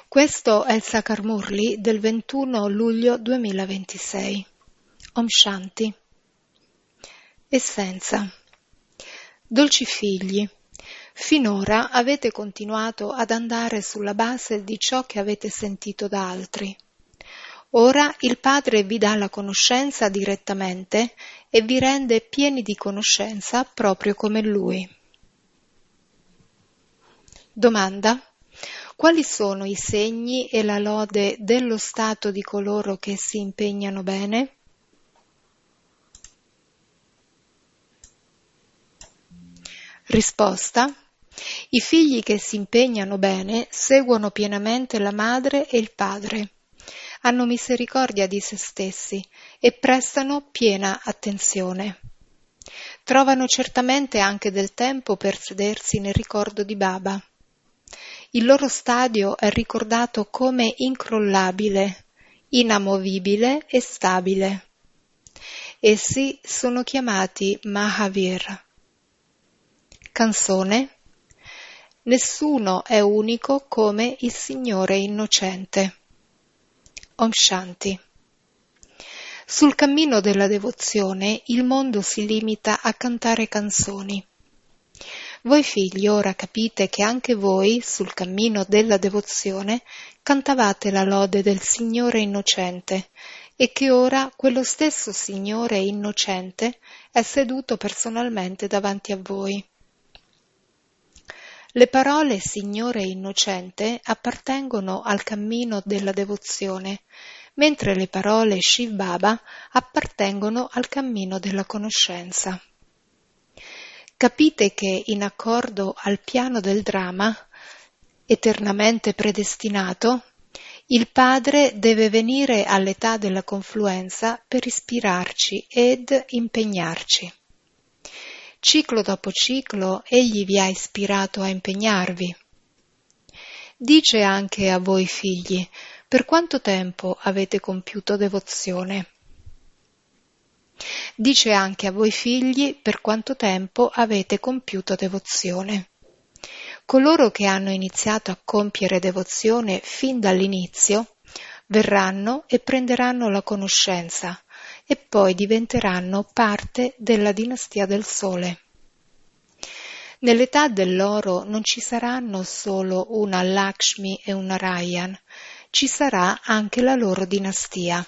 Questo è il Sakar Murli del 21 luglio 2026. Om Shanti. Essenza. Dolci figli, finora avete continuato ad andare sulla base di ciò che avete sentito da altri. Ora il Padre vi dà la conoscenza direttamente e vi rende pieni di conoscenza proprio come Lui. Domanda. Quali sono i segni e la lode dello stato di coloro che si impegnano bene? Risposta. I figli che si impegnano bene seguono pienamente la madre e il padre, hanno misericordia di se stessi e prestano piena attenzione. Trovano certamente anche del tempo per sedersi nel ricordo di Baba. Il loro stadio è ricordato come incrollabile, inamovibile e stabile. Essi sono chiamati Mahavir. Canzone. Nessuno è unico come il Signore innocente. Om Shanti. Sul cammino della devozione il mondo si limita a cantare canzoni. Voi figli ora capite che anche voi, sul cammino della devozione, cantavate la lode del Signore innocente e che ora quello stesso Signore innocente è seduto personalmente davanti a voi. Le parole Signore innocente appartengono al cammino della devozione, mentre le parole Shiv Baba appartengono al cammino della conoscenza. Capite che in accordo al piano del dramma, eternamente predestinato, il Padre deve venire all'età della confluenza per ispirarci ed impegnarci. Ciclo dopo ciclo egli vi ha ispirato a impegnarvi. Dice anche a voi figli, per quanto tempo avete compiuto devozione? Dice anche a voi figli per quanto tempo avete compiuto devozione. Coloro che hanno iniziato a compiere devozione fin dall'inizio verranno e prenderanno la conoscenza e poi diventeranno parte della dinastia del Sole. Nell'età dell'oro non ci saranno solo una Lakshmi e una Rayan, ci sarà anche la loro dinastia.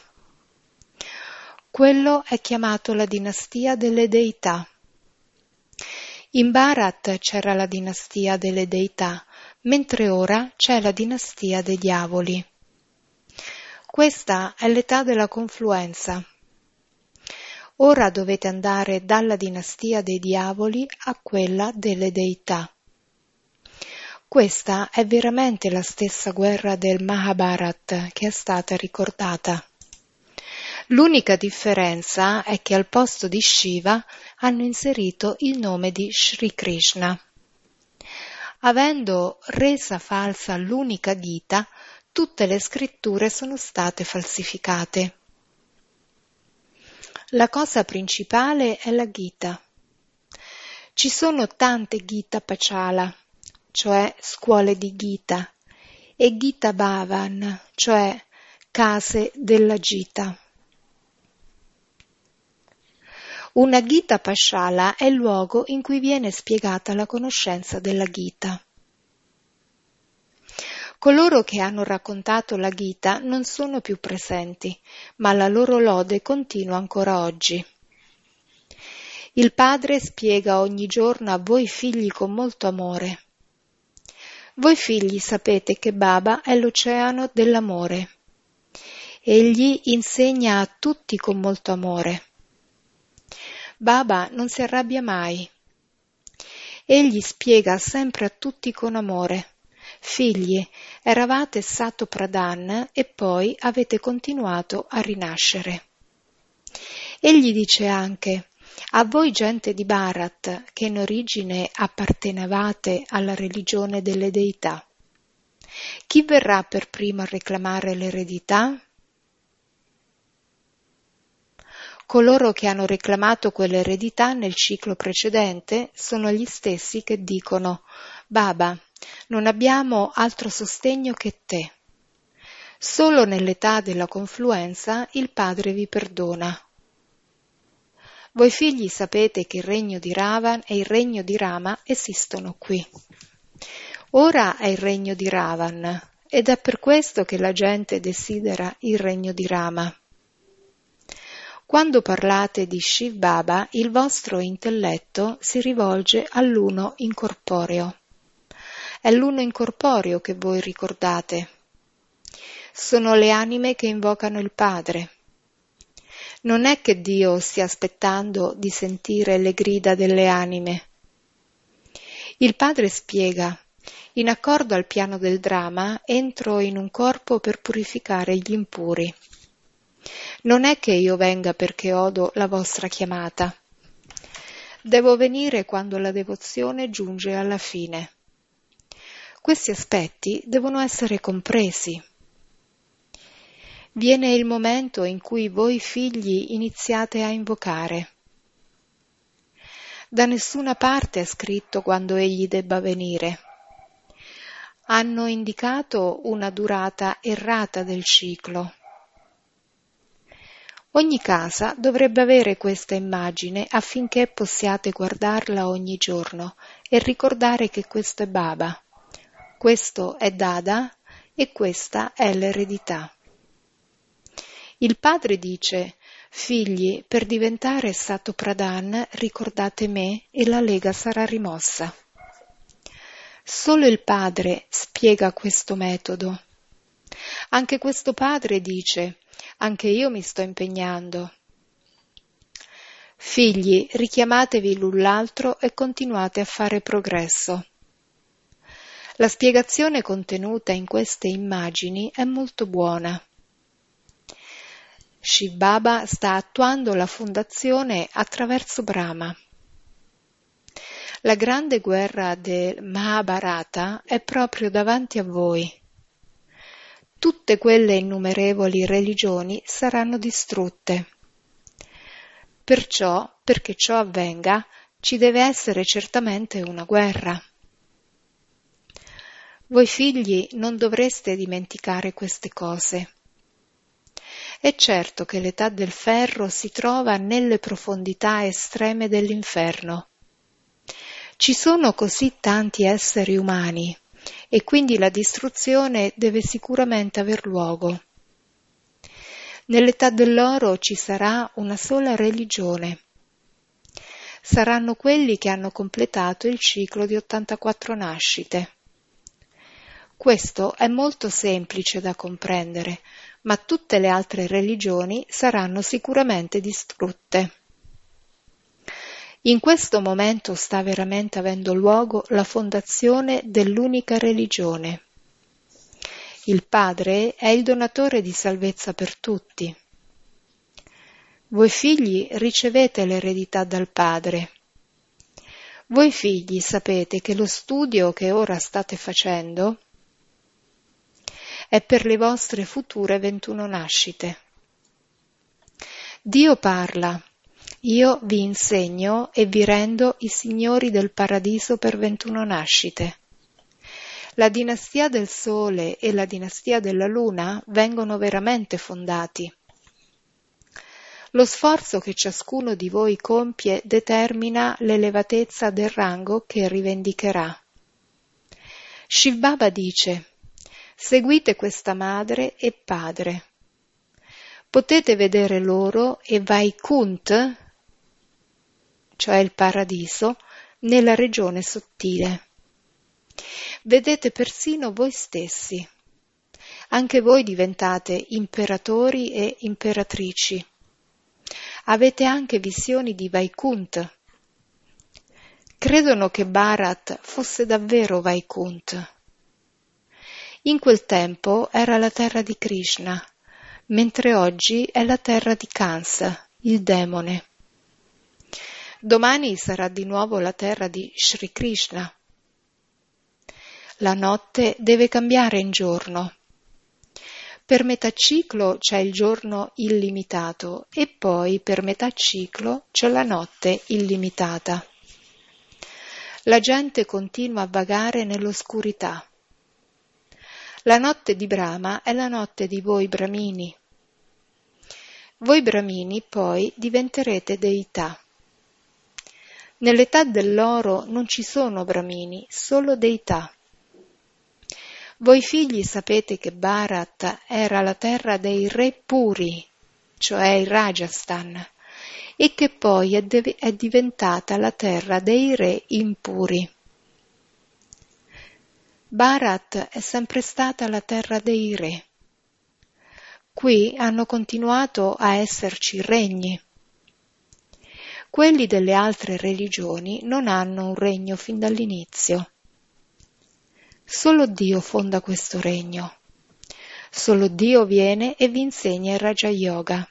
Quello è chiamato la dinastia delle deità. In Bharat c'era la dinastia delle deità, mentre ora c'è la dinastia dei diavoli. Questa è l'età della confluenza. Ora dovete andare dalla dinastia dei diavoli a quella delle deità. Questa è veramente la stessa guerra del Mahabharat che è stata ricordata. L'unica differenza è che al posto di Shiva hanno inserito il nome di Sri Krishna. Avendo resa falsa l'unica Gita, tutte le scritture sono state falsificate. La cosa principale è la Gita. Ci sono tante Gita Pachala, cioè scuole di Gita, e Gita Bhavan, cioè case della Gita. Una Gita Pashala è il luogo in cui viene spiegata la conoscenza della Gita. Coloro che hanno raccontato la Gita non sono più presenti, ma la loro lode continua ancora oggi. Il Padre spiega ogni giorno a voi figli con molto amore. Voi figli sapete che Baba è l'oceano dell'amore. Egli insegna a tutti con molto amore. Baba non si arrabbia mai. Egli spiega sempre a tutti con amore. Figli, eravate Sato Pradhan e poi avete continuato a rinascere. Egli dice anche, a voi gente di Bharat, che in origine appartenevate alla religione delle deità, chi verrà per primo a reclamare l'eredità? Coloro che hanno reclamato quell'eredità nel ciclo precedente sono gli stessi che dicono Baba, non abbiamo altro sostegno che te. Solo nell'età della confluenza il Padre vi perdona. Voi figli sapete che il regno di Ravan e il regno di Rama esistono qui. Ora è il regno di Ravan, ed è per questo che la gente desidera il regno di Rama. Quando parlate di Shiv Baba, il vostro intelletto si rivolge all'uno incorporeo. È l'uno incorporeo che voi ricordate. Sono le anime che invocano il Padre. Non è che Dio stia aspettando di sentire le grida delle anime. Il Padre spiega: in accordo al piano del dramma, entro in un corpo per purificare gli impuri. Non è che io venga perché odo la vostra chiamata. Devo venire quando la devozione giunge alla fine. Questi aspetti devono essere compresi. Viene il momento in cui voi figli iniziate a invocare. Da nessuna parte è scritto quando egli debba venire. Hanno indicato una durata errata del ciclo. Ogni casa dovrebbe avere questa immagine affinché possiate guardarla ogni giorno e ricordare che questo è Baba, questo è Dada e questa è l'eredità. Il padre dice: figli, per diventare Sato Pradhan ricordate me e la lega sarà rimossa. Solo il padre spiega questo metodo. Anche questo padre dice: anche io mi sto impegnando. Figli, richiamatevi l'un l'altro e continuate a fare progresso. La spiegazione contenuta in queste immagini è molto buona. Shiv Baba sta attuando la fondazione attraverso Brahma. La grande guerra del Mahabharata è proprio davanti a voi. Tutte quelle innumerevoli religioni saranno distrutte. Perciò, perché ciò avvenga, ci deve essere certamente una guerra. Voi figli non dovreste dimenticare queste cose. È certo che l'età del ferro si trova nelle profondità estreme dell'inferno. Ci sono così tanti esseri umani e quindi la distruzione deve sicuramente aver luogo. Nell'età dell'oro ci sarà una sola religione. Saranno quelli che hanno completato il ciclo di 84 nascite. Questo è molto semplice da comprendere, ma tutte le altre religioni saranno sicuramente distrutte. In questo momento sta veramente avendo luogo la fondazione dell'unica religione. Il Padre è il donatore di salvezza per tutti. Voi figli ricevete l'eredità dal Padre. Voi figli sapete che lo studio che ora state facendo è per le vostre future 21 nascite. Dio parla: io vi insegno e vi rendo i signori del paradiso per 21 nascite. La dinastia del Sole e la dinastia della Luna vengono veramente fondati. Lo sforzo che ciascuno di voi compie determina l'elevatezza del rango che rivendicherà. Shiv Baba dice: seguite questa madre e padre. Potete vedere loro e Vaikunt, cioè il paradiso, nella regione sottile. Vedete persino voi stessi. Anche voi diventate imperatori e imperatrici. Avete anche visioni di Vaikunt. Credono che Bharat fosse davvero Vaikunt. In quel tempo era la terra di Krishna, mentre oggi è la terra di Kansa, il demone. Domani sarà di nuovo la terra di Sri Krishna. La notte deve cambiare in giorno. Per metà ciclo c'è il giorno illimitato e poi per metà ciclo c'è la notte illimitata. La gente continua a vagare nell'oscurità. La notte di Brahma è la notte di voi Brahmini. Voi Brahmini poi diventerete deità. Nell'età dell'oro non ci sono Brahmini, solo deità. Voi figli sapete che Bharat era la terra dei re puri, cioè il Rajasthan, e che poi è diventata la terra dei re impuri. Bharat è sempre stata la terra dei re. Qui hanno continuato a esserci regni. Quelli delle altre religioni non hanno un regno fin dall'inizio. Solo Dio fonda questo regno. Solo Dio viene e vi insegna il Raja Yoga.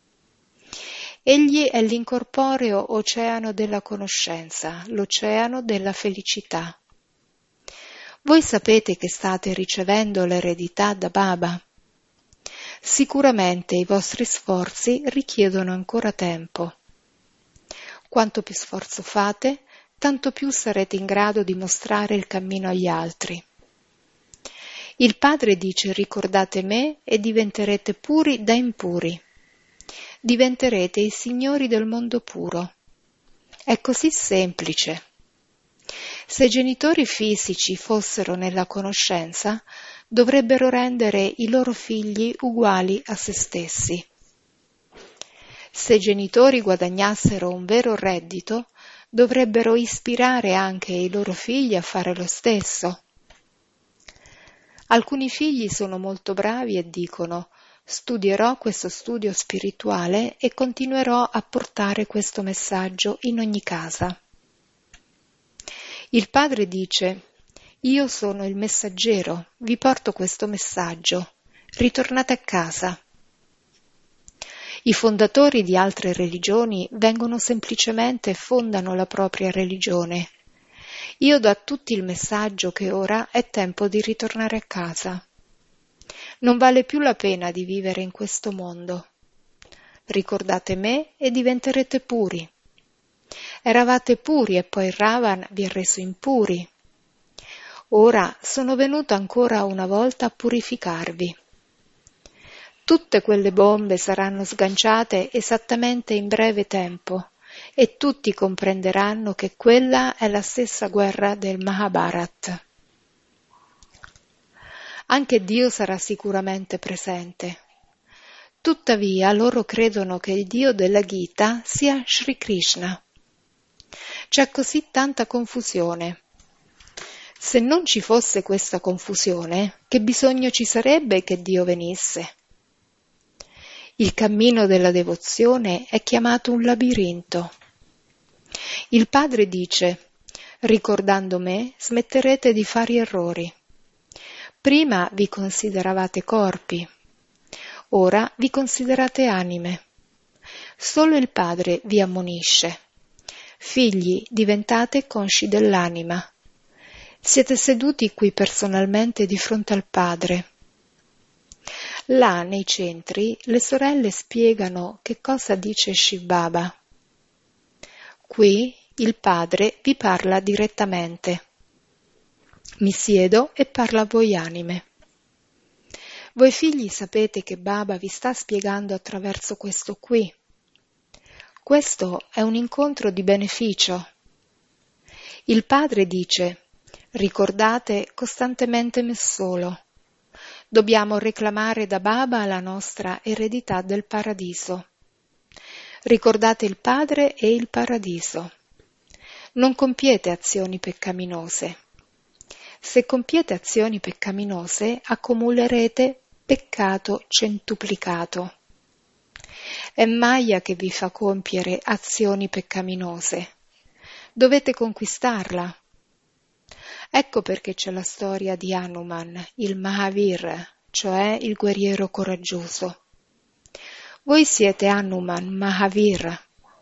Egli è l'incorporeo oceano della conoscenza, l'oceano della felicità. Voi sapete che state ricevendo l'eredità da Baba. Sicuramente i vostri sforzi richiedono ancora tempo. Quanto più sforzo fate, tanto più sarete in grado di mostrare il cammino agli altri. Il Padre dice: ricordate me e diventerete puri da impuri. Diventerete i signori del mondo puro. È così semplice. Se i genitori fisici fossero nella conoscenza, dovrebbero rendere i loro figli uguali a se stessi. Se i genitori guadagnassero un vero reddito, dovrebbero ispirare anche i loro figli a fare lo stesso. Alcuni figli sono molto bravi e dicono: studierò questo studio spirituale e continuerò a portare questo messaggio in ogni casa. Il padre dice: io sono il messaggero, vi porto questo messaggio, ritornate a casa. I fondatori di altre religioni vengono semplicemente e fondano la propria religione. Io do a tutti il messaggio che ora è tempo di ritornare a casa. Non vale più la pena di vivere in questo mondo. Ricordate me e diventerete puri. Eravate puri e poi Ravan vi ha reso impuri. Ora sono venuto ancora una volta a purificarvi. Tutte quelle bombe saranno sganciate esattamente in breve tempo e tutti comprenderanno che quella è la stessa guerra del Mahabharat. Anche Dio sarà sicuramente presente. Tuttavia loro credono che il Dio della Gita sia Sri Krishna. C'è così tanta confusione. Se non ci fosse questa confusione, che bisogno ci sarebbe che Dio venisse? Il cammino della devozione è chiamato un labirinto. Il padre dice: ricordando me, smetterete di fare errori. Prima vi consideravate corpi, ora vi considerate anime. Solo il padre vi ammonisce. Figli, diventate consci dell'anima. Siete seduti qui personalmente di fronte al padre. Là, nei centri, le sorelle spiegano che cosa dice Shiv Baba. Qui il padre vi parla direttamente. Mi siedo e parlo a voi anime. Voi figli sapete che Baba vi sta spiegando attraverso questo qui. Questo è un incontro di beneficio. Il padre dice: ricordate costantemente me solo. Dobbiamo reclamare da Baba la nostra eredità del paradiso. Ricordate il Padre e il paradiso. Non compiete azioni peccaminose. Se compiete azioni peccaminose, accumulerete peccato centuplicato. È Maya che vi fa compiere azioni peccaminose. Dovete conquistarla. Ecco perché c'è la storia di Hanuman, il Mahavir, cioè il guerriero coraggioso. Voi siete Hanuman, Mahavir.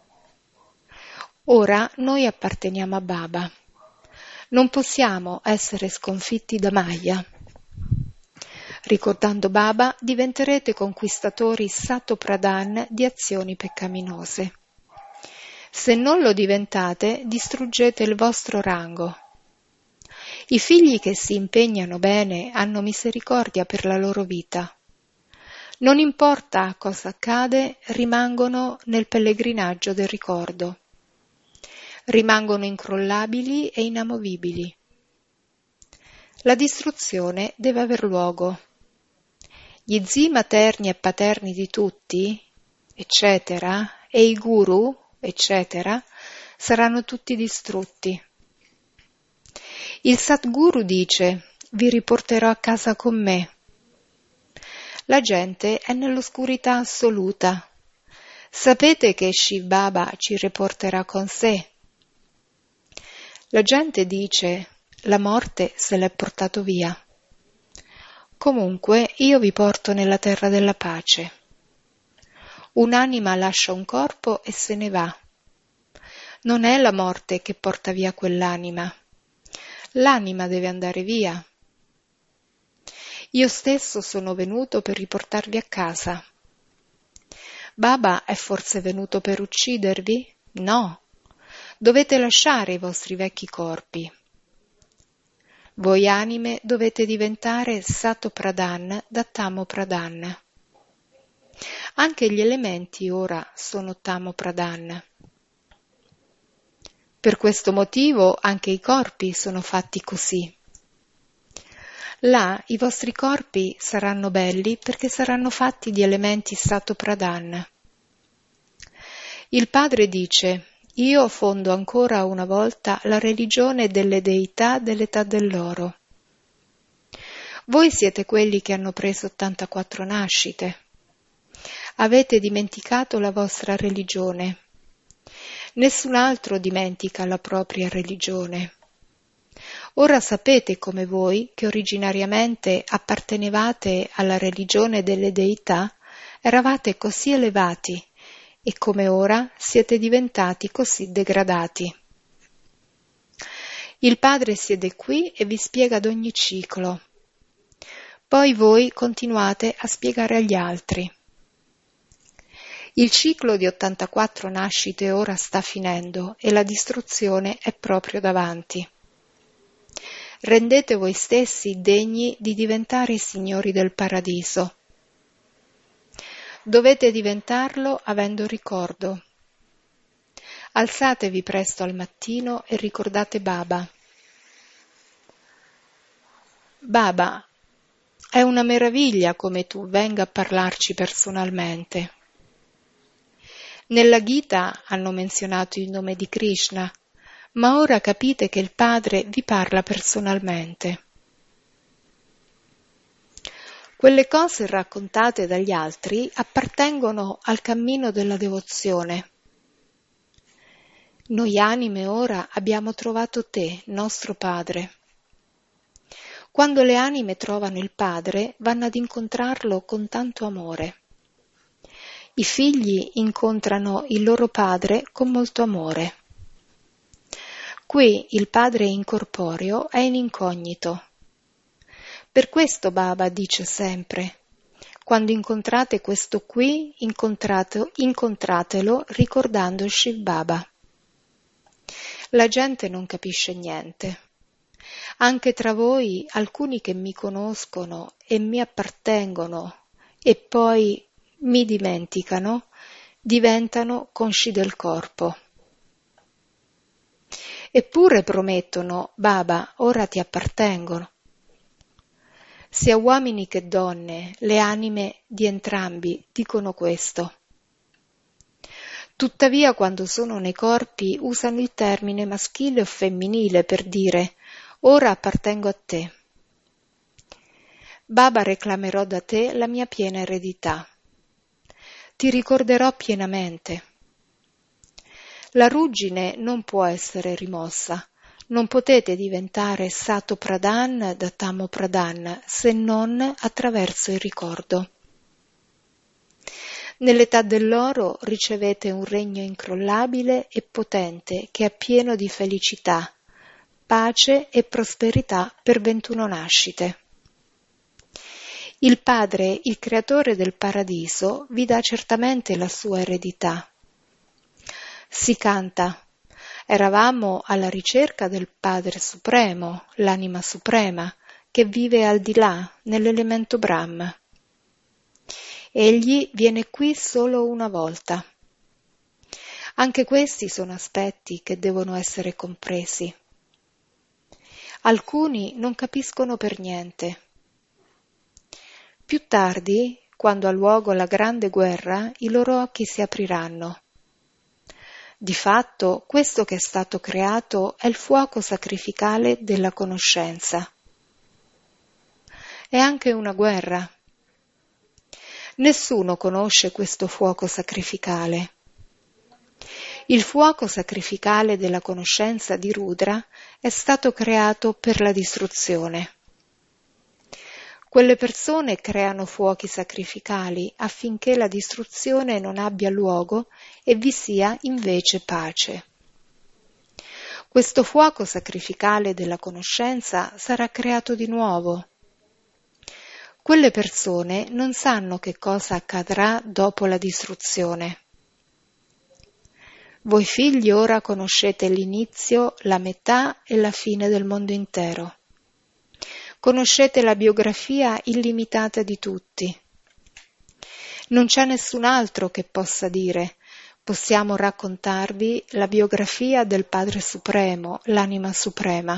Ora noi apparteniamo a Baba. Non possiamo essere sconfitti da Maya. Ricordando Baba, diventerete conquistatori Sato-Pradhan di azioni peccaminose. Se non lo diventate, distruggete il vostro rango. I figli che si impegnano bene hanno misericordia per la loro vita. Non importa cosa accade, rimangono nel pellegrinaggio del ricordo. Rimangono incrollabili e inamovibili. La distruzione deve aver luogo. Gli zii materni e paterni di tutti, eccetera, e i guru, eccetera, saranno tutti distrutti. Il Sadguru dice: vi riporterò a casa con me. La gente è nell'oscurità assoluta. Sapete che Shiv Baba ci riporterà con sé? La gente dice: la morte se l'è portato via. Comunque io vi porto nella terra della pace. Un'anima lascia un corpo e se ne va. Non è la morte che porta via quell'anima. L'anima deve andare via. Io stesso sono venuto per riportarvi a casa. Baba è forse venuto per uccidervi? No. Dovete lasciare i vostri vecchi corpi. Voi anime dovete diventare Sato Pradhan da Tamo Pradhan. Anche gli elementi ora sono Tamo Pradhan. Per questo motivo anche i corpi sono fatti così. Là i vostri corpi saranno belli perché saranno fatti di elementi Sato Pradhan. Il padre dice: io fondo ancora una volta la religione delle deità dell'età dell'oro. Voi siete quelli che hanno preso 84 nascite. Avete dimenticato la vostra religione. Nessun altro dimentica la propria religione. Ora sapete come voi, che originariamente appartenevate alla religione delle deità, eravate così elevati e come ora siete diventati così degradati. Il Padre siede qui e vi spiega ad ogni ciclo. Poi voi continuate a spiegare agli altri. Il ciclo di 84 nascite ora sta finendo e la distruzione è proprio davanti. Rendete voi stessi degni di diventare i signori del paradiso. Dovete diventarlo avendo ricordo. Alzatevi presto al mattino e ricordate Baba. Baba, è una meraviglia come tu venga a parlarci personalmente. Nella Gita hanno menzionato il nome di Krishna, ma ora capite che il Padre vi parla personalmente. Quelle cose raccontate dagli altri appartengono al cammino della devozione. Noi anime ora abbiamo trovato te, nostro Padre. Quando le anime trovano il Padre, vanno ad incontrarlo con tanto amore. I figli incontrano il loro padre con molto amore. Qui il Padre incorporeo è in incognito. Per questo Baba dice sempre: quando incontrate questo qui, incontratelo ricordando Shiv Baba. La gente non capisce niente. Anche tra voi alcuni che mi conoscono e mi appartengono e poi mi dimenticano, diventano consci del corpo. Eppure promettono: Baba, ora ti appartengono. Sia uomini che donne, le anime di entrambi dicono questo. Tuttavia, quando sono nei corpi, usano il termine maschile o femminile per dire: ora appartengo a te. Baba, reclamerò da te la mia piena eredità. Ti ricorderò pienamente. La ruggine non può essere rimossa. Non potete diventare Sato Pradhan da Tamo Pradhan se non attraverso il ricordo. Nell'età dell'oro ricevete un regno incrollabile e potente che è pieno di felicità, pace e prosperità per 21 nascite. Il Padre, il creatore del paradiso, vi dà certamente la sua eredità. Si canta: Eravamo alla ricerca del Padre Supremo, l'anima suprema, che vive al di là, nell'elemento Brahma. Egli viene qui solo una volta. Anche questi sono aspetti che devono essere compresi. Alcuni non capiscono per niente. Più tardi, quando ha luogo la grande guerra, i loro occhi si apriranno. Di fatto, questo che è stato creato è il fuoco sacrificale della conoscenza. È anche una guerra. Nessuno conosce questo fuoco sacrificale. Il fuoco sacrificale della conoscenza di Rudra è stato creato per la distruzione. Quelle persone creano fuochi sacrificali affinché la distruzione non abbia luogo e vi sia invece pace. Questo fuoco sacrificale della conoscenza sarà creato di nuovo. Quelle persone non sanno che cosa accadrà dopo la distruzione. Voi figli ora conoscete l'inizio, la metà e la fine del mondo intero. Conoscete la biografia illimitata di tutti. Non c'è nessun altro che possa dire: possiamo raccontarvi la biografia del Padre Supremo, l'anima suprema.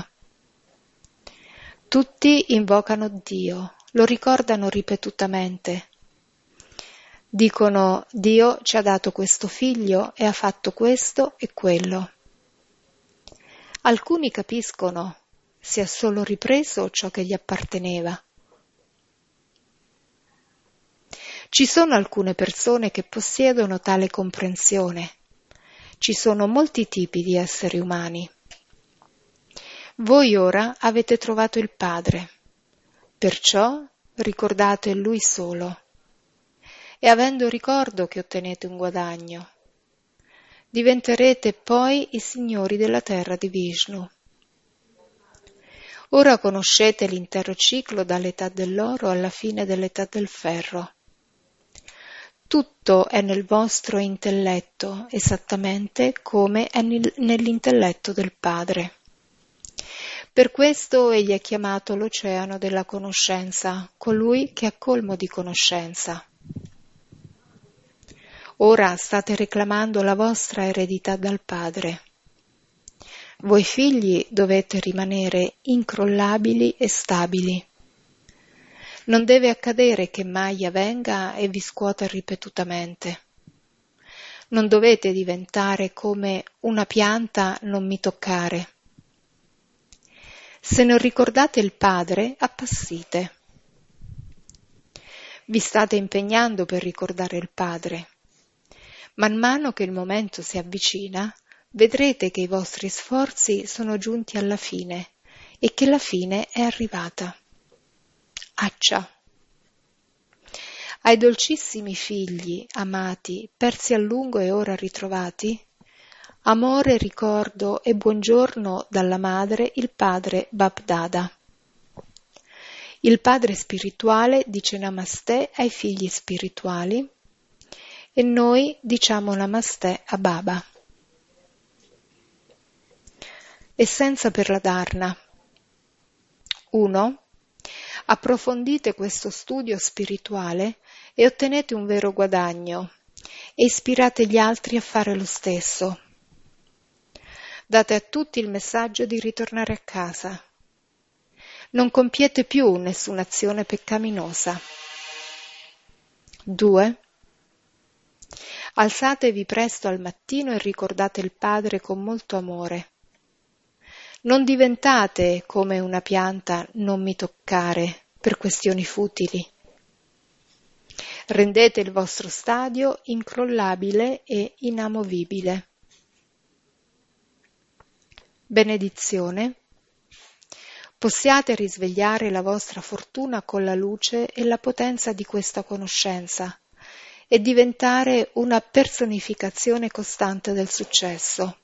Tutti invocano Dio, lo ricordano ripetutamente. Dicono: Dio ci ha dato questo figlio e ha fatto questo e quello. Alcuni capiscono: si è solo ripreso ciò che gli apparteneva. Ci sono alcune persone che possiedono tale comprensione. Ci sono molti tipi di esseri umani. Voi ora avete trovato il Padre, perciò ricordate Lui solo. E avendo ricordo che ottenete un guadagno. Diventerete poi i signori della terra di Vishnu. Ora conoscete l'intero ciclo dall'età dell'oro alla fine dell'età del ferro. Tutto è nel vostro intelletto, esattamente come è nell'intelletto del Padre. Per questo egli è chiamato l'oceano della conoscenza, colui che è colmo di conoscenza. Ora state reclamando la vostra eredità dal Padre. Voi figli dovete rimanere incrollabili e stabili. Non deve accadere che Maya venga e vi scuota ripetutamente. Non dovete diventare come una pianta non mi toccare. Se non ricordate il Padre, appassite. Vi state impegnando per ricordare il Padre. Man mano che il momento si avvicina, vedrete che i vostri sforzi sono giunti alla fine e che la fine è arrivata. Accia. Ai dolcissimi figli, amati, persi a lungo e ora ritrovati, amore, ricordo e buongiorno dalla madre, il padre Bapdada. Il padre spirituale dice Namaste ai figli spirituali e noi diciamo Namaste a Baba. Essenza per la Dharna. 1. Approfondite questo studio spirituale e ottenete un vero guadagno e ispirate gli altri a fare lo stesso. Date a tutti il messaggio di ritornare a casa. Non compiete più nessuna azione peccaminosa. 2. Alzatevi presto al mattino e ricordate il Padre con molto amore. Non diventate come una pianta non mi toccare per questioni futili. Rendete il vostro stadio incrollabile e inamovibile. Benedizione. Possiate risvegliare la vostra fortuna con la luce e la potenza di questa conoscenza e diventare una personificazione costante del successo.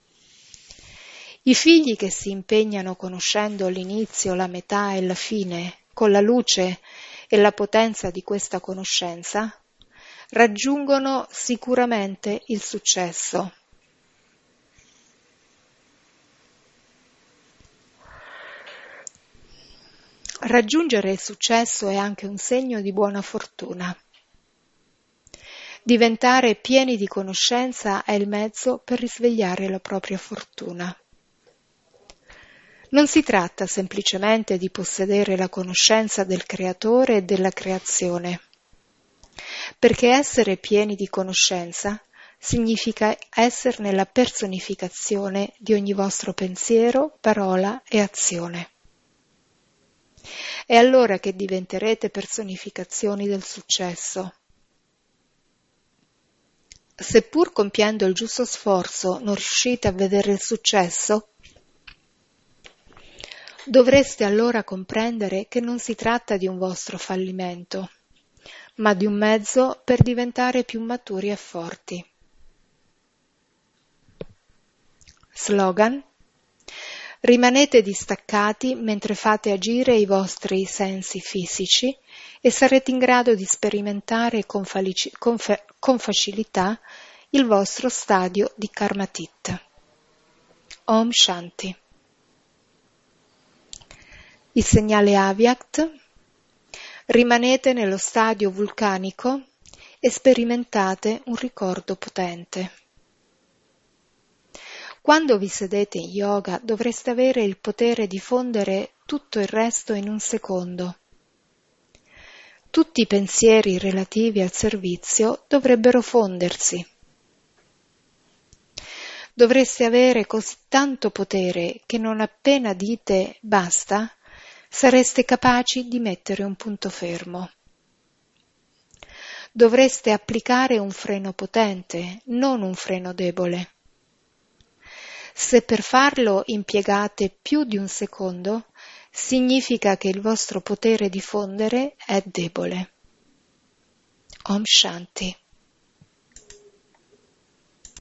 I figli che si impegnano conoscendo l'inizio, la metà e la fine, con la luce e la potenza di questa conoscenza, raggiungono sicuramente il successo. Raggiungere il successo è anche un segno di buona fortuna. Diventare pieni di conoscenza è il mezzo per risvegliare la propria fortuna. Non si tratta semplicemente di possedere la conoscenza del Creatore e della creazione, perché essere pieni di conoscenza significa esserne la personificazione di ogni vostro pensiero, parola e azione. È allora che diventerete personificazioni del successo. Seppur compiendo il giusto sforzo non riuscite a vedere il successo, dovreste allora comprendere che non si tratta di un vostro fallimento, ma di un mezzo per diventare più maturi e forti. Slogan: rimanete distaccati mentre fate agire i vostri sensi fisici e sarete in grado di sperimentare con facilità il vostro stadio di Karmatit. Om Shanti. Il segnale Avyakt: rimanete nello stadio vulcanico e sperimentate un ricordo potente. Quando vi sedete in yoga dovreste avere il potere di fondere tutto il resto in un secondo. Tutti i pensieri relativi al servizio dovrebbero fondersi. Dovreste avere così tanto potere che non appena dite basta, sareste capaci di mettere un punto fermo. Dovreste applicare un freno potente, non un freno debole. Se per farlo impiegate più di un secondo, significa che il vostro potere di fondere è debole. Om Shanti.